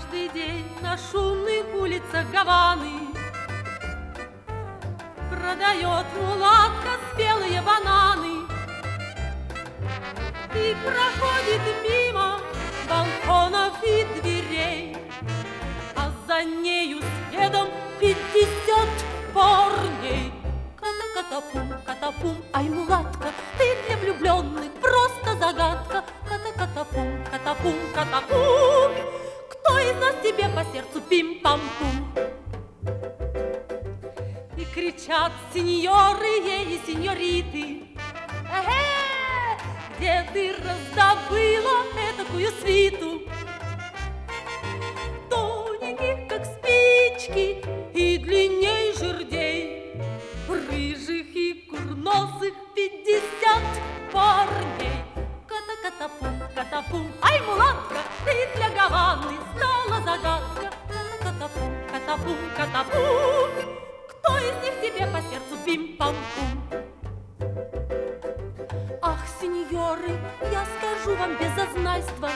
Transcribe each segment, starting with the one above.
Каждый день на шумных улицах Гаваны продает мулатка спелые бананы. И проходит мимо балконов и дверей, а за нею следом 50 парней. Ката-ката-пум, ката-пум, ай, мулатка, ты для влюбленных просто загадка. Ката-ката-пум, ката-пум, ката-пум, кто из нас тебе по сердцу пим-пам-пум? И кричат сеньоры ей и сеньориты: где ты раздобыла этакую свиту? Тоненьких, как спички, и длинней жердей, рыжих и курносых 50 парней. Ката-ката-пум, ката-пум, ай, мулатка, ты для Гаваны стала загадка. Ката-ката-пум, ката-пум, ката-пум, кто из них тебе по сердцу пим-пам-пум? Ах, сеньоры, я скажу вам без зазнайства,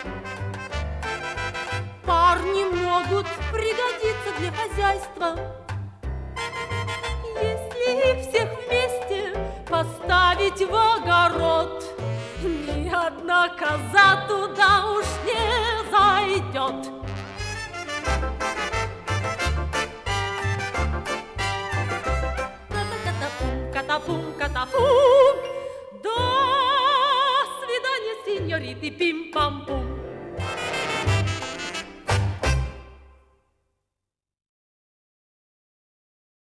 парни могут пригодиться для хозяйства. Если их всех вместе поставить в огород, ни одна коза туда уж не зайдет.